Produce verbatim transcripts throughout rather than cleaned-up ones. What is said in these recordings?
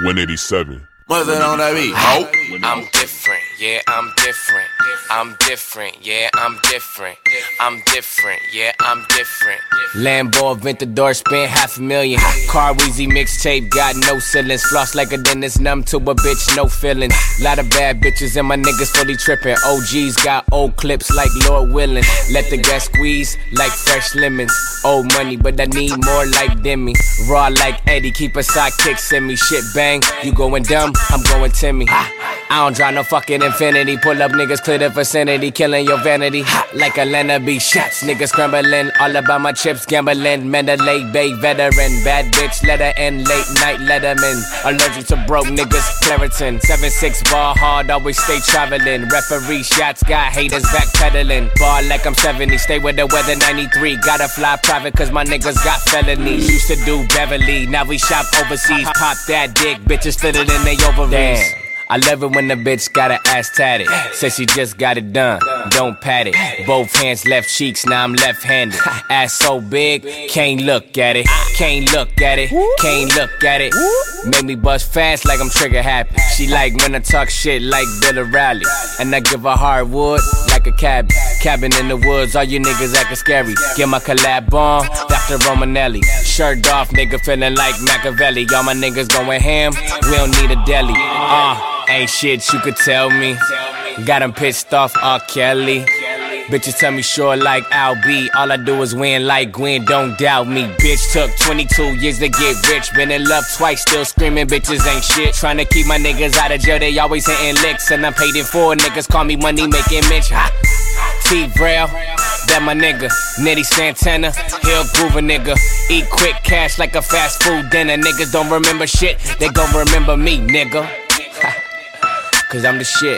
one eighty-seven. What's that on that beat? Oh. I'm different, yeah, I'm different. I'm different, yeah, I'm different. I'm different, yeah, I'm different. Lambo Aventador spent half a million. Car Weezy mixtape got no ceilings. Floss like a dentist, numb to a bitch, no feelings. Lot of bad bitches and my niggas fully tripping. O Gs got old clips like Lord Willin'. Let the gas squeeze like fresh lemons. Old money, but I need more like Demi. Raw like Eddie, keep a sidekick, send me shit bang. You going dumb, I'm going Timmy. I don't drive no fucking Infinity. Pull up niggas, clear the vicinity, killing your vanity. Hot like Atlanta B shots, niggas scrambling. All about my chips, gambling. Mandalay Bay veteran, bad bitch, letter N, late night letterman. Allergic to broke niggas, Claritin. seven six ball hard, always stay traveling. Referee shots, got haters backpedaling. Ball like I'm seventy, stay with the weather ninety-three. Gotta fly private cause my niggas got felonies. Used to do Beverly, now we shop overseas. Pop that dick, bitches fit it in they ovaries. Damn. I love it when the bitch got her ass tatted. Says she just got it done, don't pat it. Both hands left cheeks, now I'm left-handed. Ass so big, can't look at it. Can't look at it, can't look at it. Make me bust fast like I'm trigger happy. She like when I talk shit like Bill O'Reilly. And I give her hardwood like a cabin. Cabin in the woods, all you niggas acting scary. Get my collab on, Doctor Romanelli. Shirt off, nigga feeling like Machiavelli. All my niggas going ham, we don't need a deli. Uh, ain't shit you could tell me. Got him pissed off, R. Kelly. Bitches tell me sure like Al B. All I do is win like Gwen, don't doubt me. Bitch took twenty-two years to get rich. Been in love twice, still screaming bitches ain't shit. Tryna keep my niggas out of jail, they always hitting licks. And I'm paid in full, niggas call me money making Mitch. Ha. T-Braille, that my nigga. Nitty Santana, Hill Groover nigga. Eat quick cash like a fast food dinner. Niggas don't remember shit, they gon' remember me, nigga. Cause I'm the shit.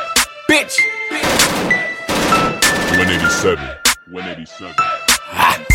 Bitch! one eighty-seven. one eighty-seven. Ha.